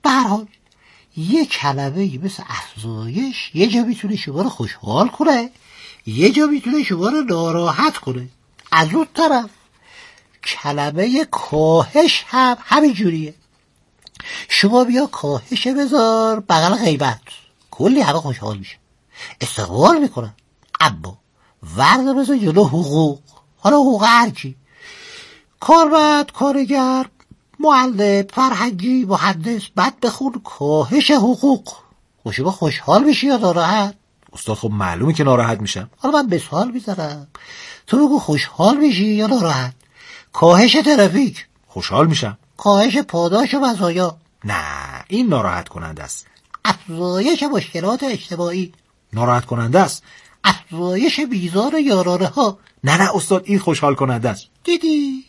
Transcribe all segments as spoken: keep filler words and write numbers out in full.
به هر حال یه کلمه‌ای مثل افزایش یه جا میتونه شما رو خوشحال کنه، یه جا میتونه شما رو ناراحت کنه. از اون طرف کلمه کاهش هم همین جوریه. شما بیا کاهش بذار بغل غیبت، کلی همه خوشحال میشه، استقبال میکنن. اما ورد بذار جلو حقوق، حالا حقوق هر کی، کارمند، کارگر، معلم، فرهنگی، مهندس، بعد بخون کاهش حقوق. خب شما خوشحال میشی یا ناراحت؟ استاد خب معلومه که ناراحت میشم. حالا من مثال میزنم، تو بگو خوشحال میشی یا ناراحت؟ کاهش ترافیک، خوشحال میشم. کاهش پاداش و مزایا، نه این ناراحت کننده است. افزایش مشکلات اجتماعی، ناراحت کننده است. افزایش میزان یارانه ها، نه نه استاد این خوشحال کننده است. دیدی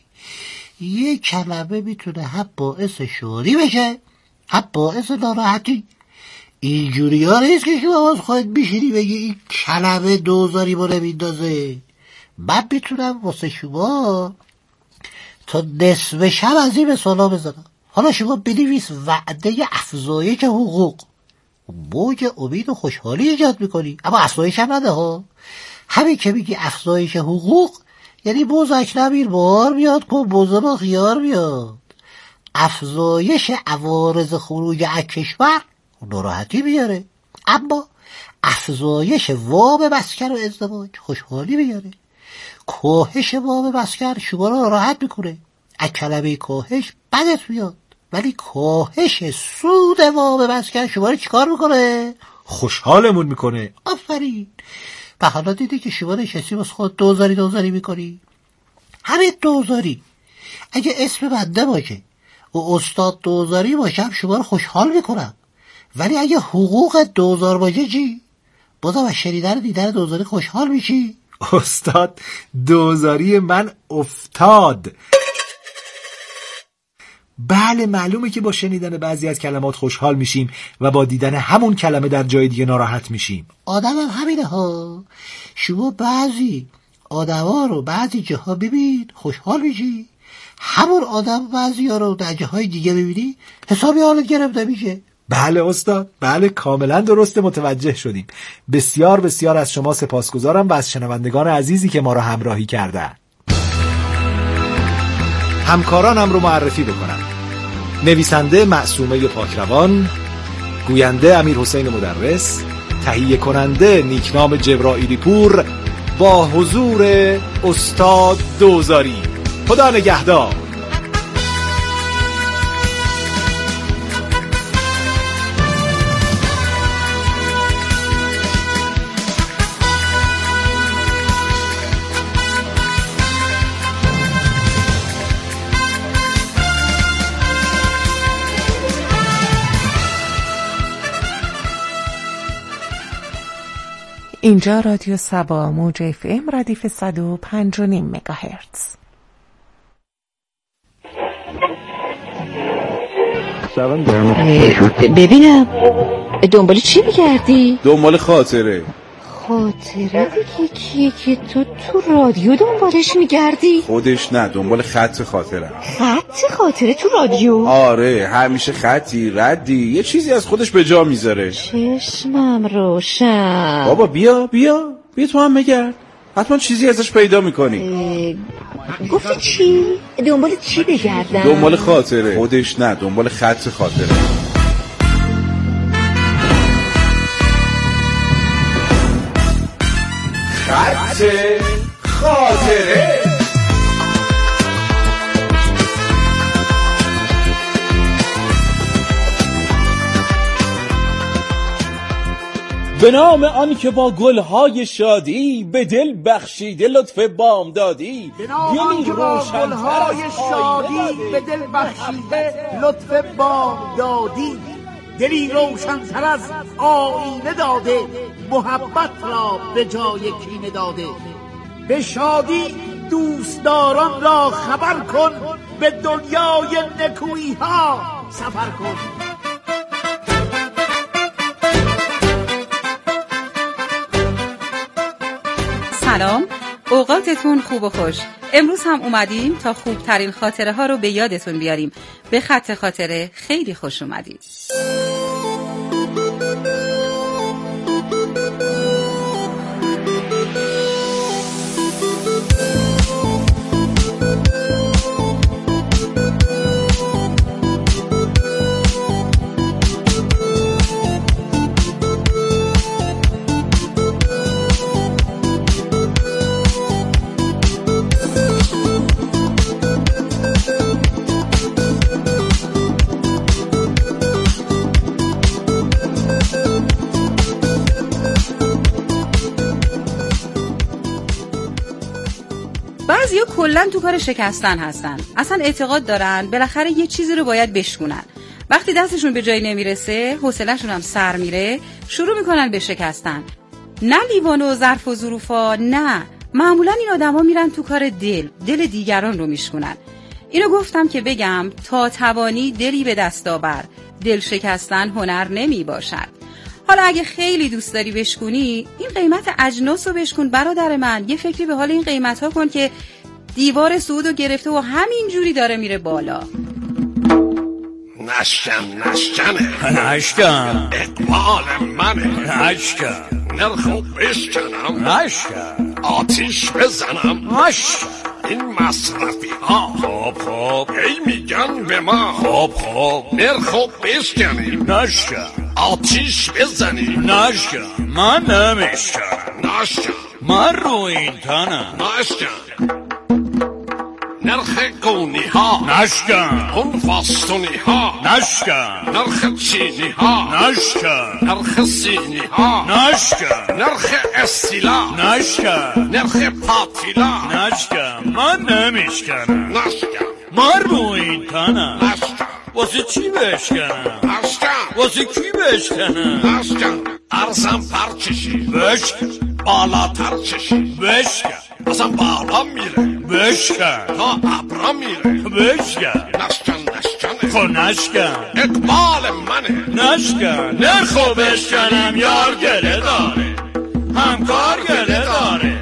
یه کلمه میتونه هم باعث شادی بشه هم باعث ناراحتی. اینجوری ها نیست که شما از خواهد بیشیری بگی این کلمه دوزاری ما نمیندازه. من میتونم واسه شما تا نصف شب از این مثالا بزنم. حالا شما بنویس وعده افزایش حقوق، موج امید و خوشحالی ایجاد میکنی، اما افزایش هم نده ها. همین که میگی افزایش حقوق یعنی بوزک نمیر بار بیاد کن بوزه با خیار بیاد. افزایش عوارض خروج از کشور ناراحتی بیاره، اما افزایش وام مسکن و ازدواج خوشحالی بیاره. کاهش وام مسکن شما رو ناراحت میکنه، از کلمه کاهش بدت میاد، ولی کاهش سود وام مسکن شما رو چیکار میکنه؟ خوشحالمون میکنه. آفرین. به حالا دیدی که شما نشستی واسه خود دوزاری دوزاری میکنی؟ همین دوزاری اگه اسم بنده باشه و استاد دوزاری باشم شما رو خوشحال میکنم، ولی اگه حقوق دوزار باشه چی؟ بازم از شنیدن دیدن دوزاری خوشحال میشی؟ استاد دوزاری من افتاد. بله معلومه که با شنیدن بعضی از کلمات خوشحال میشیم و با دیدن همون کلمه در جای دیگه ناراحت میشیم. آدم هم همینه ها. شما بعضی آدم رو بعضی جاها ببین خوشحال میشی، همون آدم بعضی ها رو در جاهای دیگه ببینی حسابی حالت گرفته میشه. بله استاد، بله کاملا درسته، متوجه شدیم. بسیار بسیار از شما سپاسگزارم و از شنوندگان عزیزی که ما را همراهی کردن. همکارانم رو معرفی بکنم. نویسنده معصومه پاکروان، گوینده امیر حسین مدرس، تهیه کننده نیکنام جبرائیلی پور، با حضور استاد دوزاری. خدا نگهدار. اینجا رادیو سبا موج اف ام ردیف صد و پنج و نیم مگاهرتز. ببینم دنبال چی می‌گردی؟ دنبال خاطره. خاطره دیگه کیه که تو تو رادیو دنبالش می‌گردی؟ خودش نه، دنبال خط خاطره. خط خاطره تو رادیو؟ آره همیشه خطی ردی یه چیزی از خودش به جا میذاره. چشمم روشن. بابا بیا بیا بیا تو هم بگرد، حتما چیزی ازش پیدا میکنی. گفتی چی؟ دنبال چی بگردم؟ دنبال خاطره. خودش نه، دنبال خط خاطره. خط خاطره. به نام آن که با گلهای شادی به دل بخشیده لطف بامدادی، به نام آن که با گلهای شادی به دل بخشیده لطف بامدادی، دلی روشن‌تر از آینه داده، محبت را به جای کینه داده. به شادی دوستداران را خبر کن، به دنیای نکویی ها سفر کن. سلام، اوقاتتون خوب و خوش. امروز هم اومدیم تا خوبترین خاطره ها رو به یادتون بیاریم. به خط خاطره خیلی خوش اومدید. بعضیا کلا تو کار شکستن هستن. اصلا اعتقاد دارن بالاخره یه چیزی رو باید بشکنن. وقتی دستشون به جایی نمیرسه، حوصله‌شون هم سر میره، شروع میکنن به شکستن. نه لیوان و ظرف و ظروفا، نه. معمولا این آدما میرن تو کار دل، دل دیگران رو میشکنن. اینو گفتم که بگم تا توانی دلی به دست آور. دل شکستن هنر نمی باشد. حالا اگه خیلی دوست داری بشکنی، این قیمت اجناس رو بشکن برادر من. یه فکری به حال این قیمت ها کن که دیوار سعودو گرفته و همین جوری داره میره بالا. نشکن نشکنه نشکن اقبال منه نشکن نرخو بشکنم نشکن آتیش بزنم نشکن این مصرفی ها خب خب ای میگن به ما خب خب نرخو بشکنیم نشکن آتیش بزنیم نشکن من نمیشکنم نشکن من رو این تنم نشکن نرخ گونی ها نشکن اون فاستونی ها نشکن نرخ چینی ها نشکن نرخ سینی ها نشکن نرخ استیلا نشکن نرخ پاتیلا نشکن من نمیشکنم نشکن من رو این تنم نشکن واسه چی بشکنم نشکن واسه کی بشکنم نشکن ارزم پرچشی بشکن بالاتر چشی بشکن اصلا بالا میره بشکن تا ابرا میره بشکن نشکن نشکن خب نشکن اقبال منه نشکن نرخو بشکنم یار گله داره همکار گله داره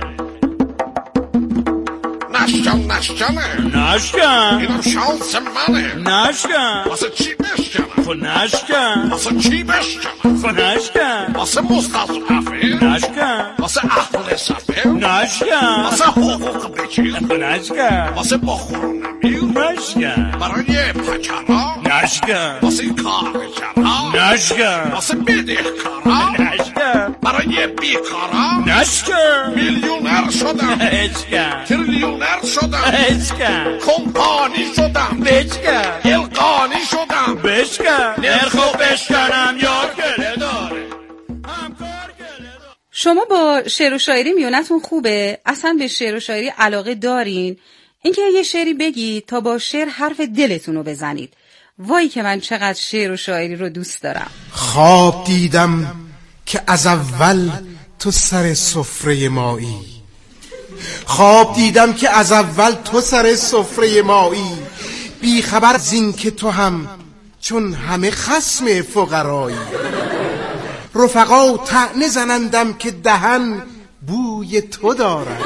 نشکن نشکنه نشکن اینم شانس منه نشکن واسه چی بشکنم خب نشکن واسه چی بشکنم خب نشکن واسه مستضعفه نشکن واسه اهل صفه نشکن واسه حقوق بچیر خب نشکن واسه بخور نمیر نشکن برای پکرها نشکن واسه کارگرها نشکن واسه بدهکارا نشکن برای بیکارا نشکن میلیونر شدم بشکن تریلیونر شدم بشکن کمپانی شدم بشکن القانی شدم بشکن نرخو بشکنم یار گله داره همکار گله داره. شما با شعر و شاعری میونتون خوبه؟ اصلا به شعر و شاعری علاقه دارین؟ اینکه یه شعری بگید تا با شعر حرف دلتون رو بزنید. وای که من چقدر شعر و شاعری رو دوست دارم. خواب دیدم که از اول تو سر سفره مایی، خواب دیدم که از اول تو سر سفره مایی، بی خبر زین که تو هم چون همه خصم فقرایی. رفقا طعنه زنندم که دهن بوی تو دارد،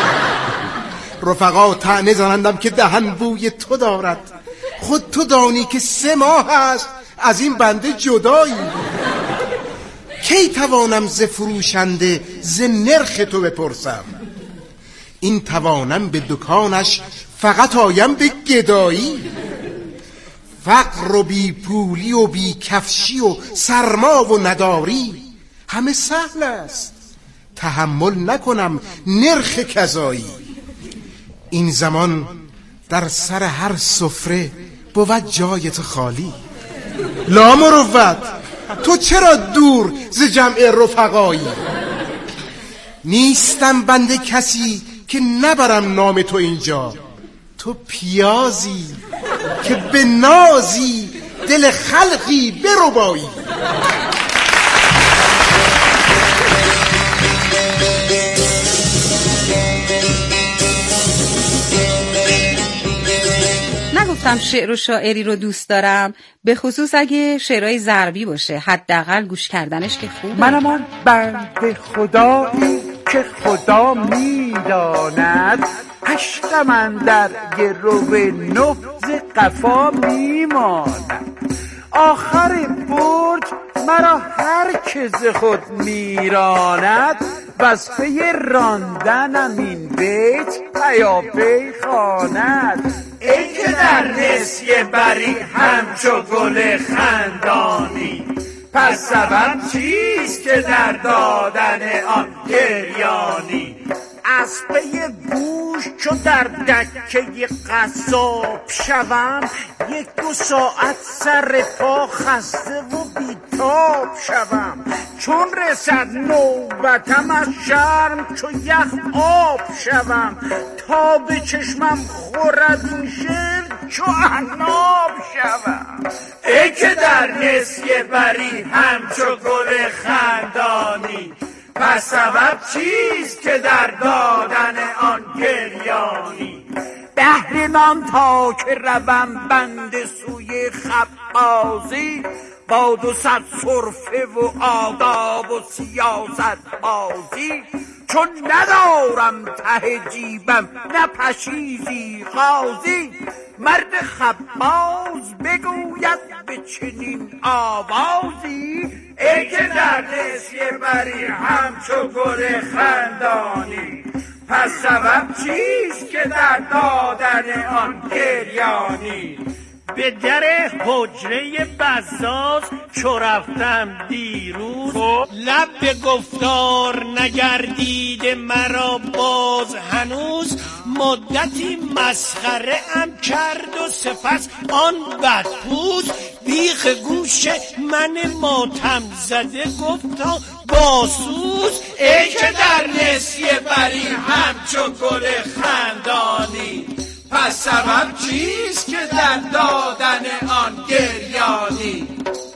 رفقا طعنه زنندم که دهن بوی تو دارد، خود تو دانی که سه ماه است از این بنده جدایی. کی توانم ز فروشنده ز نرخ تو بپرسم، این توانم به دکانش فقط آیم به گدایی. فقر و بی پولی و بی کفشی و سرما و نداری همه سهل است، تحمل نکنم نرخ کذایی. این زمان در سر هر سفره بود جایت خالی، لا مروت تو چرا دور ز جمع رفقایی. نیستم بنده کسی که نبرم نام تو اینجا، تو پیازی که به نازی دل خلقی بربایی. نگفتم شعر و شاعری رو دوست دارم، به خصوص اگه شعرهای ضربی باشه، حداقل گوش کردنش که خوبه. منم آن بنده خدایی که خدا میداند هشتم اندر گرو نبض قفا میماند. آخر برج مرا هر که ز خود میراند بس پی راندنم این بیت پیاپی خواند. ای که در نسیه بری همچو گل خندانی پس سبب چیست که در دادن آن گریانی. از پی گوش چو در دکه قصاب شوم یک دو ساعت سر پا خسته و بیتاب شوم. چون رسد نوبتم از شرم چو یخ آب شوم تا به چشمم خورد این شعر چو عناب شوم. ای که در نسیه بری همچو گل خندانی پس سبب چیست که در دادن آن گریانی. بهر نان تا که روم بند سوی خبازی با دو صد صرفه و آداب و سیاست بازی چون ندارم ته جیبم نه پشیزی غازی. مرد خباز بگوید به چنین آوازی ای که در نسیه بری همچو گل خندانی پس سبب چیست که در دادن آن گریانی. به در حجره بزاز چو رفتم دیروز لب به گفتار نگردیده مرا باز هنوز. مدتی مسخره ام کرد و سپس آن بدپوز بیخ گوش من ماتم زده گفتا باسوز. ای که در نسیه بری همچو گل خندانی پس سبب چیست که در دادن آن گریانی.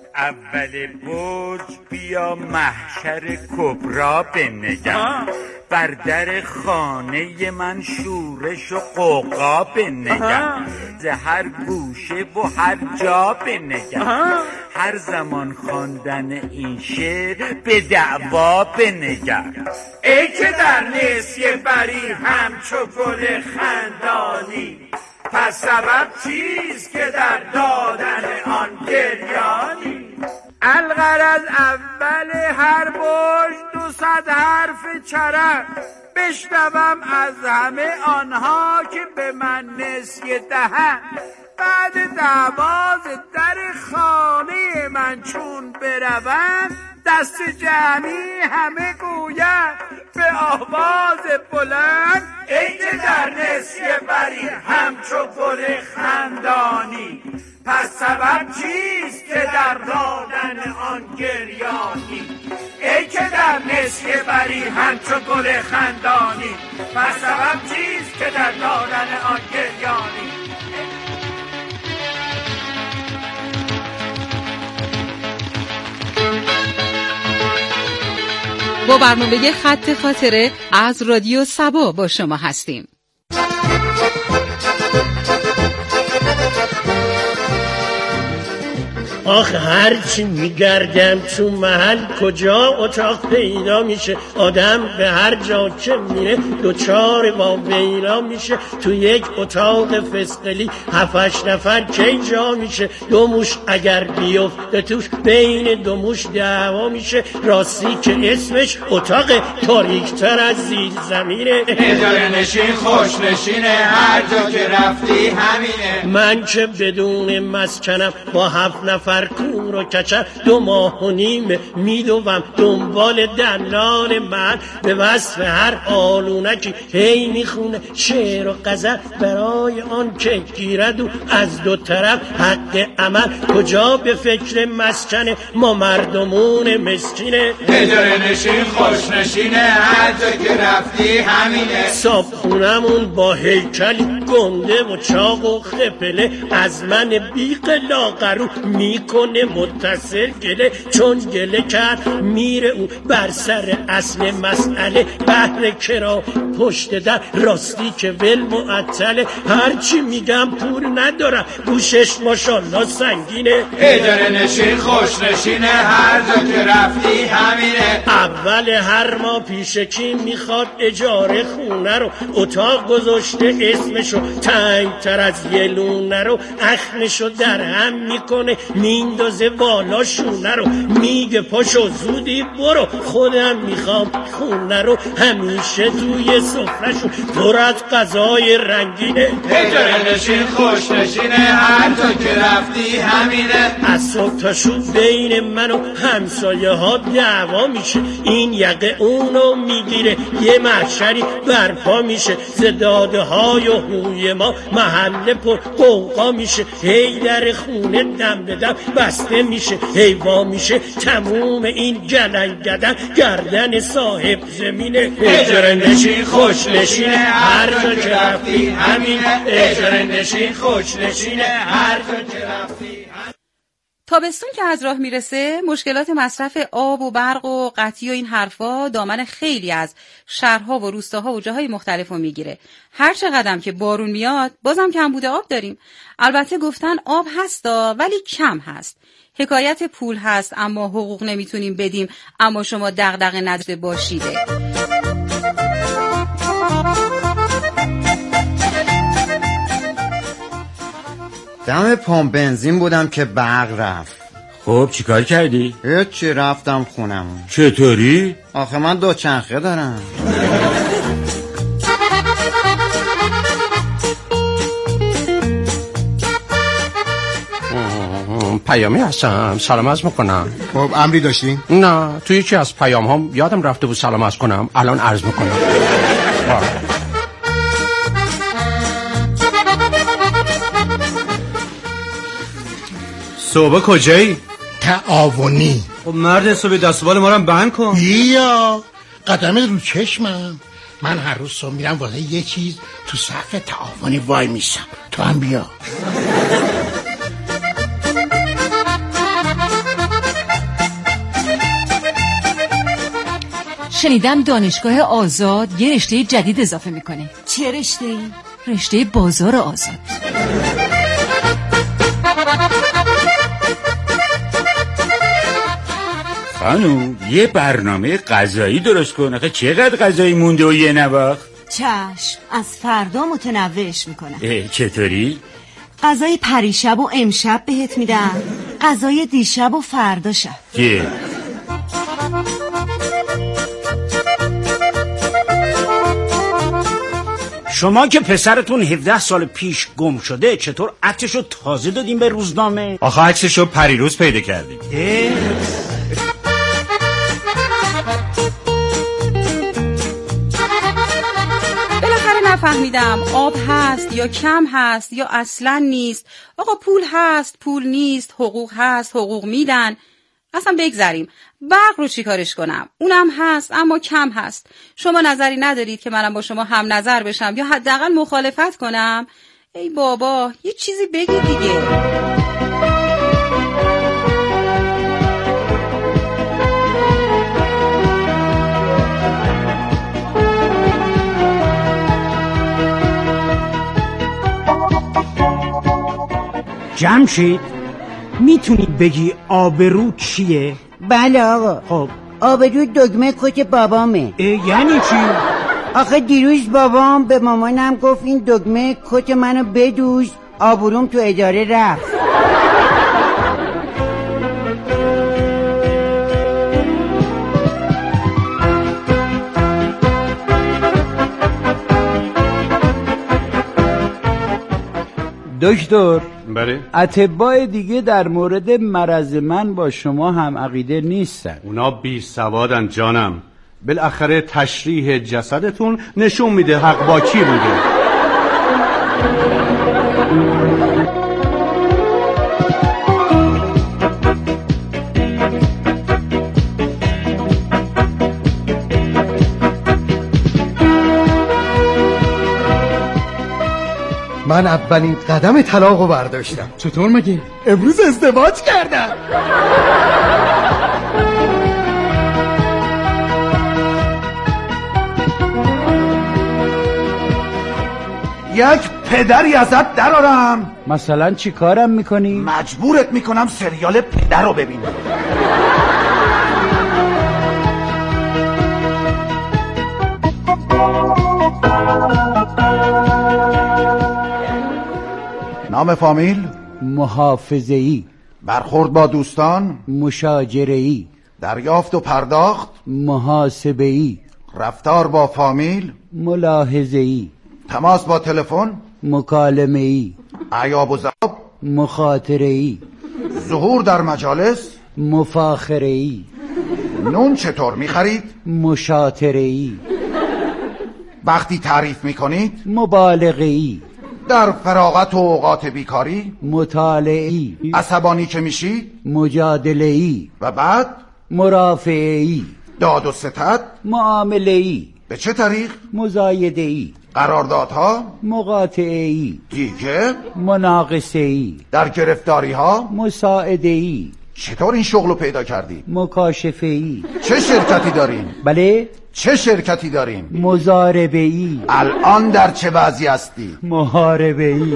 اول برج بیا محشر کبرا بنگم بر در خانه من شورش و قوقا بنگم ز هر گوشه و هر جا بنگم هر زمان خواندن این شعر به دعوا بنگم. ای که در نسیه بری همچو گل خندانی پس سبب چیست که در دادن آن گریانی. الغرض اول هر برج دو صد حرف چرب بشنوم از همه آنها که به من نسیه دهند. بعد دعواز در خانه من چون بروند دست جمعی همه گوید به آواز بلند ای که در نسیه بری همچو گل خندانی پس سبب چیست که در دادن آن گریانی. ای که در نسیه بری همچو گل خندانی پس سبب چیست که در دادن آن گریانی. با برنامه خط خاطره از رادیو سبا با شما هستیم. آخه هرچی میگردم تو محل کجا اتاق پیدا میشه. آدم به هر جا که میره دوچار با ویلا میشه. تو یک اتاق فسقلی هفتش نفر کی جا میشه. دو موش اگر بیفته توش بین دو موش دعوا میشه. راستی که اسمش اتاق تاریکتر از زیر زمینه. اجاره نشین خوش نشینه هر جا که رفتی همینه. من که بدون مسکنم با هفت نفر کور و کچر دو ماه و نیم میدوم دنبال دلال من. به وصف هر آلونکی هی میخونه شعر و غزل برای آن که گیرد و از دو طرف حق عمل. کجا به فکر مسکن ما مردمون مسکینه. اجاره نشین خوش نشینه هر جا که رفتی همینه. صابخونمون با هیکلی گنده و چاق و خپله از من بیق لاغرو می میکنه متصل گله، چون گله کرد میره او بر سر اصل مسئله. بهر کرا پشت در راستی که ول معطله، هرچی میگم پول ندارم گوشش ماشالله سنگینه. اجاره نشین خوش نشینه، هر جا که رفتی همینه. اول هر ماه پیش کی میخواد اجاره خونه رو، اتاق گذاشته اسمشو تنگ تر از یه لونه رو، اخمشو در هم میکنه میندازه بالا شونه رو، میگه پاشو زودی برو خودم میخوام خونه رو، همیشه توی سفرشون پر از غذای رنگینه. اجاره نشین خوش نشینه، هر جا که رفتی همینه. از صبح تا شب بین من و همسایه ها دعوا میشه، این یقه اونو میگیره یه محشری برپا میشه، زداده های و هوی ما محله پر قوقا میشه، هی در خونه دم به دم بسته میشه، هی وا میشه تموم این گلنگدن گردن صاحب زمینه. اجاره نشین خوش نشینه، هر جا که رفتی همینه. اجاره نشین خوش نشینه، هر جا که رفتی. تابستون که از راه میرسه، مشکلات مصرف آب و برق و قطعی و این حرفا دامن خیلی از شهرها و روستاها و جاهای مختلف رو میگیره. هر چقدر که بارون میاد بازم کمبود آب داریم. البته گفتن آب هستا ولی کم هست. حکایت پول هست اما حقوق نمیتونیم بدیم، اما شما دغدغه نداشته باشیده. دم پمپ بنزین بودم که برق رفت. خب چیکار کردی؟ هیچی، رفتم خونم. چطوری؟ آخه من دو چرخه دارم. پیامی هستم، سلام عرض میکنم. خب امری داشتین؟ نه، توی یکی از پیام هم یادم رفته بود سلام عرض کنم، الان عرض میکنم. صبح کجایی؟ تعاونی. خب مرد حسابی دستبال ما رو بند کن. بیا قدمت رو چشمم. من هر روز صبح میرم واسه یه چیز تو صف تعاونی وای میسم، تو هم بیا. شنیدم دانشگاه آزاد یه رشته جدید اضافه میکنه. چه رشته‌ای؟ رشته بازار آزاد. خانوم یه برنامه غذایی درست کن. آخه چقدر غذایی مونده و یه نواخت؟ چشم، از فردا متنوعش میکنم. چطوری؟ غذای پریشب و امشب بهت میدم، غذای دیشب و فردا شب. چه؟ شما که پسرتون هفده سال پیش گم شده چطور عکسشو تازه دادیم به روزنامه؟ آخه عکسشو پریروز پیدا کردیم. بالاخره نفهمیدم آب هست یا کم هست یا اصلا نیست. آقا پول هست، پول نیست، حقوق هست، حقوق میدن. اصلا بگذاریم برق رو چی کارش کنم؟ اونم هست اما کم هست. شما نظری ندارید که منم با شما هم نظر بشم یا حداقل مخالفت کنم؟ ای بابا یه چیزی بگید دیگه. جمشید میتونی بگی آبرو چیه؟ بله آقا. خب آبرو دگمه کت بابامه. یعنی چی؟ آخه دیروز بابام به مامانم گفت این دگمه کت منو بدوز، آبروم تو اداره رفت. دکتر، بله؟ اطباء دیگه در مورد مرض من با شما هم عقیده نیستن. اونا بی سوادن جانم. بالاخره تشریح جسدتون نشون میده حق با کی بوده. من اولین قدم طلاقو برداشتم. چطور مگه؟ امروز ازدواج کردم. یک پدری ازت درارم. مثلا چی کارم میکنی؟ مجبورت میکنم سریال پدر رو ببینی. نام فامیل؟ محافظه‌ای. برخورد با دوستان؟ مشاجره‌ای. دریافت و پرداخت؟ محاسبه‌ای. رفتار با فامیل؟ ملاحظه‌ای. تماس با تلفن؟ مکالمه‌ای. عیاب و ذاب؟ مخاطره‌ای. ظهور در مجالس؟ مفاخره‌ای. نون چطور میخرید؟ مشاطره‌ای. وقتی تعریف میکنید؟ مبالغه‌ای. در فراغت و اوقات بیکاری؟ مطالعه‌ای. عصبانی که میشی؟ مجادله‌ای. و بعد؟ مرافعه‌ای. داد و ستد؟ معامله‌ای. به چه طریق؟ مزایده‌ای. قراردادها؟ مقاطعه‌ای. دیگه؟ مناقصه‌ای. در گرفتاریها؟ مساعده‌ای. چطور این شغلو پیدا کردی؟ مکاشفه‌ای. چه شرکتی دارین؟ بله؟ چه شرکتی دارین؟ مزاربه‌ای. الان در چه وضعی هستی؟ محاربه‌ای.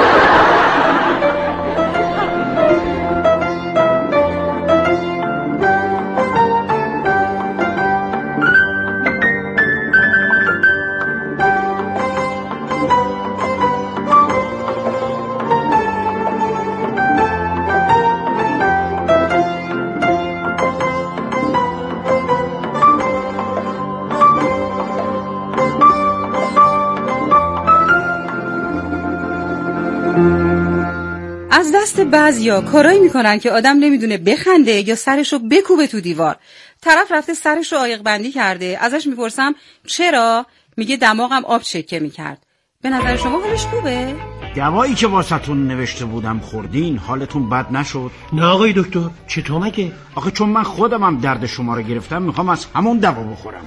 از دست بعضیا کارایی میکنن که آدم نمیدونه بخنده یا سرشو بکوبه تو دیوار. طرف رفته سرشو عایق بندی کرده، ازش میپرسم چرا؟ میگه دماغم آب چکه میکرد. به نظر شما حالش خوبه؟ دوایی که واسهتون نوشته بودم خوردین، حالتون بد نشد؟ نه آقای دکتر، چطور مگه؟ آخه چون من خودم هم درد شما رو گرفتم، میخوام از همون دوا بخورم.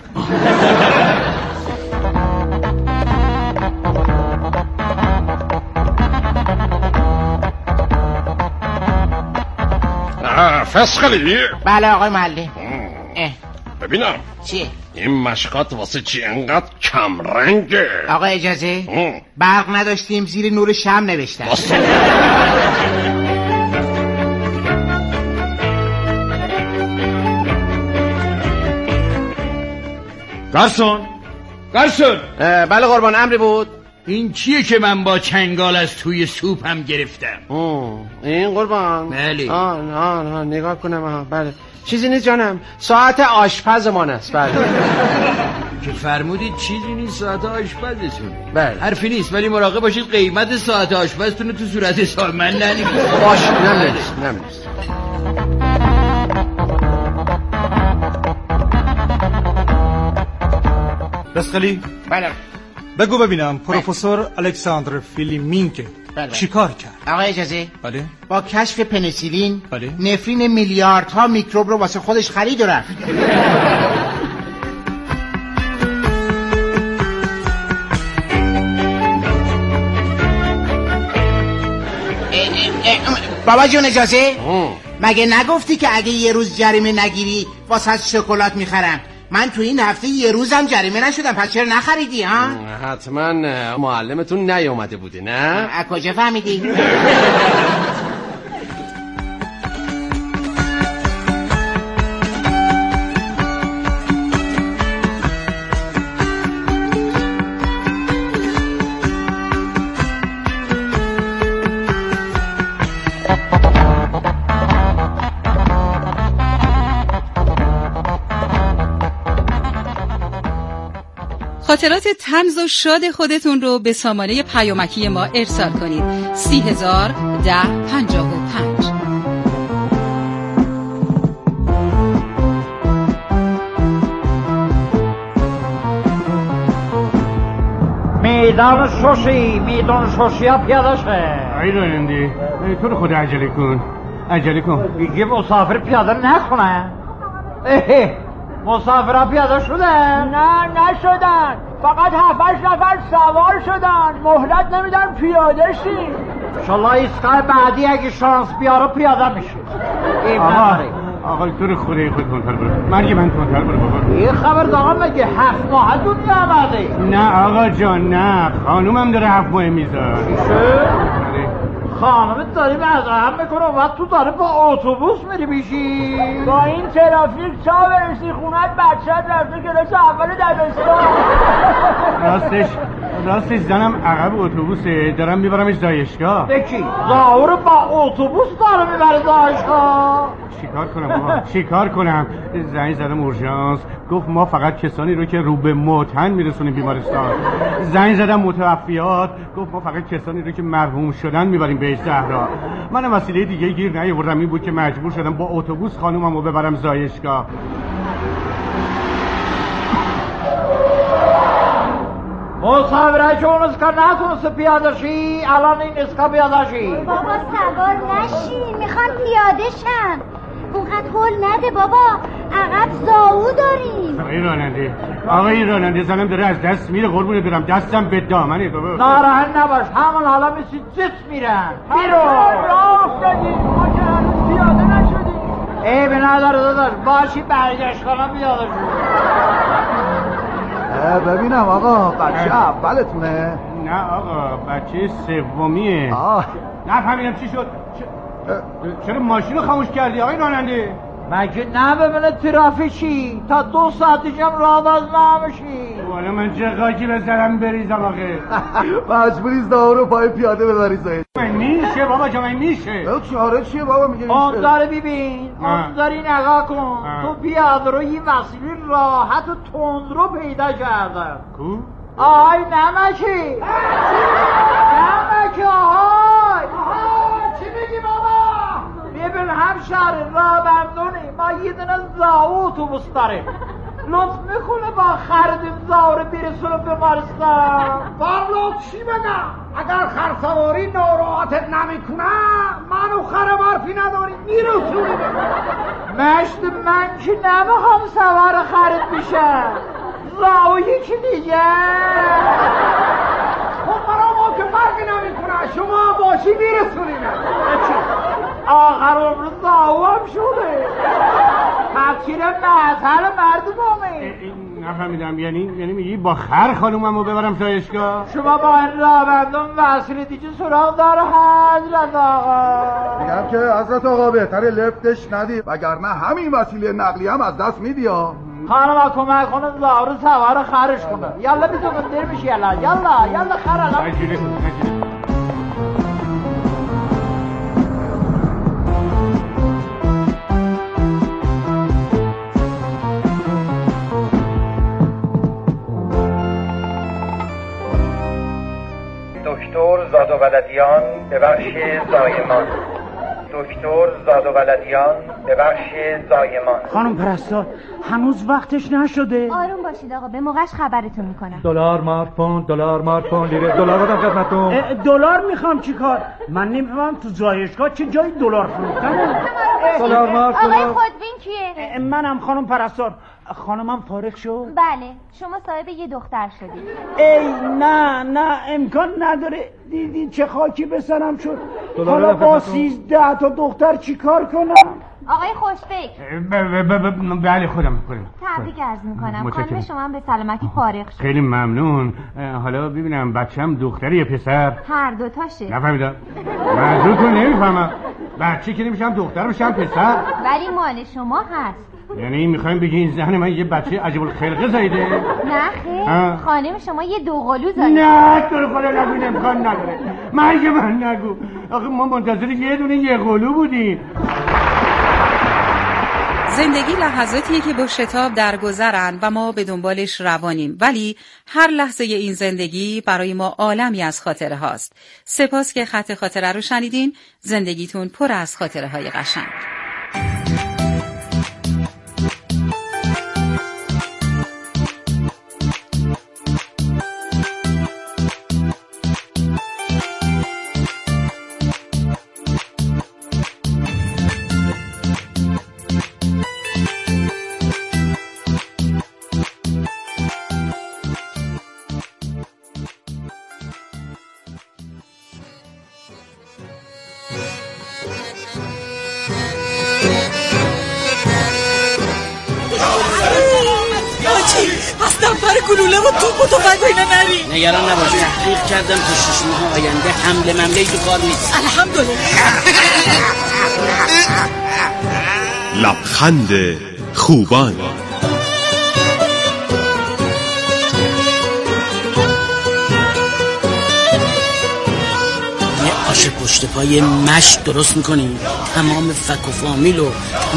فسخلی؟ بله آقای معلم. ببینم چیه؟ این مشقات واسه چی انقدر کم رنگه؟ آقا اجازه؟ برق نداشتیم زیر نور شم نوشتم. گارسون گارسون. بله قربان، امری بود. این چیه که من با چنگال از توی سوپم گرفتم؟ این قربان؟ بله. آه آه آه نگاه کنم. آه بله چیزی نیست جانم، ساعت آشپزمان است. بله که فرمودید چیزی نیست ساعت آشپزتون؟ بله حرفی نیست، ولی مراقب باشید قیمت ساعت آشپزتون تو صورت حساب من ننویسید. باش ننویس ننویس. رسخلی؟ بله. بگو ببینم پروفسور الکساندر فیلیمینک بله. چیکار کرد؟ آقا اجازه؟ بله. با کشف پنیسیلین بله. نفرین میلیاردها میکروب رو واسه خودش خرید و رفت. بابا جون اجازه؟ مگه نگفتی که اگه یه روز جریمه نگیری واسه شکلات میخرم؟ من تو این هفته یه روزم جریمه نشدم، پس چرا نخریدی ها؟ حتما معلمتون نیومده بوده نه؟ از کجا فهمیدی؟ خاطرات طنز و شاد خودتون رو به سامانه پیامکی ما ارسال کنید. سی هزار ده پنجاه و پنج. میدان شوشی میدان شوشی ها پیاده شه. ای راننده تو رو خود عجله کن عجله کن. میگه مسافر پیاده نکنه. مسافر ها پیاده شدن؟ نه نشدن. فقط هفتش نفر سوار شدن، مهلت نمیدن پیاده شیم. انشالله ایستگاه بعدی اگه شانس بیاره پیاده میشه. آقا آقا تو رو خدای خود کنتر برو، مرگ من کنتر برو بابا. یه خبر داغم مگه هفت ماه دنیا آمده؟ نه آقا جان نه، خانومم داره هفت ماه میذار. چیشه؟ خانمت داری مزرعه میکنه و تو داره با اتوبوس میری بیشی. با این ترافیک چا برسی خونت بچه‌ت رفته کلاس اول دبستان. راستش راستش زنم عقب اتوبوسه، دارم میبرمش دانشگاه. بکی ظاهر با اتوبوس داره میبره دانشگاه. چیکار کنم بابا چیکار کنم؟ زنگ زدم اورژانس، گفت ما فقط کسانی رو که رو به موتن میرسونیم بیمارستان. زنگ زدم متوفیات، گفت ما فقط کسانی رو که مرحوم شدن میبریم بهش زهرا. من وسیله دیگه گیر نیاوردم، این بود که مجبور شدم با اتوبوس خانوممو ببرم زایشگاه. مصاحبه که اون اسکا نتونسته پیاده شی، الان این اسکا پیاده شی. بابا سوار نشی، میخوان پیاده شن. اونقدر هول نده بابا، عقب زاو داریم. آقای راننده آقای راننده زنم داره از دست میره، قربونه برم دستم به دامنه بابا. ناراحت نباش، همون حالا مثل جت میرن. بیرو راه افتادیم، ما که هنوز پیاده نشدیم. عیبی نداره داداش، باشی برگشت کنم پیاده شد. ببینم آقا بچه اولتونه؟ نه آقا بچه سومیه. نفهمیدم چی شد. چرا ماشین رو خاموش کردی آقای راننده؟ مگه نه ببینه ترافیکی تا دو ساعتی جم راه باز نمیشی. والا من چه خاکی بزنم بریزم آخه. مجبوری زاو رو پای پیاده ببری زاید. من میشه بابا جا من میشه. چاره چیه بابا میگه میشه؟ اون داره ببین اون داری نگاه کن. تو پیاده رو یه وسیله راحت و تند رو پیدا کردن. کو؟ آهای نمکی نمکی آهای آهای چی میگی بابا؟ ببین همشهر راه بندونی ما یه دونه زاو اتوبوس داریم، لطف میکنه با خریدیم زاو رو برسونه بیمارستان. والا چی بگم؟ اگر خرسواری ناراحتت نمیکنه منو خرم حرفی نداری میرسونی. مشت من که نمیخوام سوار خرید میشه، زاو یکی دیگه. خب برای ما که فرقی نمیکنه، شما باشی میرسونیم. آخر عمر زاو هم شده، تفکیر معطل مردمه. نفهمیدم یعنی یعنی میگی با خر خانوممو ببرم زایشگاه؟ شما با این راهبندان وسیله دیگه سراغ داره حضرت آقا؟ میگم که حضرت آقا بهتره لفتش ندی، وگرنه همین وسیله نقلی هم از دست میدی ها. خانم کمک کنه زاو رو سوار خرش کنه. یالا بیتو دیر میشه. یالا یالا یالا خر الان. دکتر زادوولدیان به بخش زایمان. دکتر زادوولدیان به بخش زایمان. خانم پرستار هنوز وقتش نشده. آروم باشید آقا، به موقعش خبرتون میکنم. دلار مارک پوند دلار مارک پوند لیره دلار بدم خدمتتون. دلار میخوام چیکار؟ من نمیفهمم تو زایشگاه چه جای دلار فروختنه. دلار مارک آقای خودبین کیه؟ منم خانم پرستار. خانمم فارغ شد؟ بله، شما صاحب یه دختر شدید. ای نه نه امکان نداره. دیدی چه خاکی به سرم شد. حالا با سیزده تا دختر چی کار کنم؟ آقای خوشفکر. بله خودم خودم تبریک عرض میکنم، خانم شما هم به سلامتی فارغ شد. خیلی ممنون. حالا ببینم بچه‌م دختری یا پسر؟ هر دو تاشه. نفهمیدم. منظورتون نمیفهمم. بچه که نمیشم دختر بشم پسر؟ ولی مال شما هست. یعنی میخوایم بگی این زن من یه بچه عجیب الخلقه زایده؟ نه خیر، خانم شما یه دوقلو زایده. نه تو رو خدا نگو، امکان نداره. مرگ من نگو. آخه ما منتظر یه دونه یه قلو بودیم. زندگی لحظاتیه که با شتاب درگذرن و ما به دنبالش روانیم، ولی هر لحظه این زندگی برای ما عالمی از خاطره هاست. سپاس که خط خاطره رو شنیدین. زندگیتون پر از خاطره های قشنگ. سفر گلوله و توپ و تفنگ و اینا نری. نگران نباش، تحقیق کردم تا شش ماه آینده حمله ممله تو کار نیست. الحمدلله. لبخند خوبان. یه آش پشت پای مشت درست میکنیم، تمام فک و فامیل و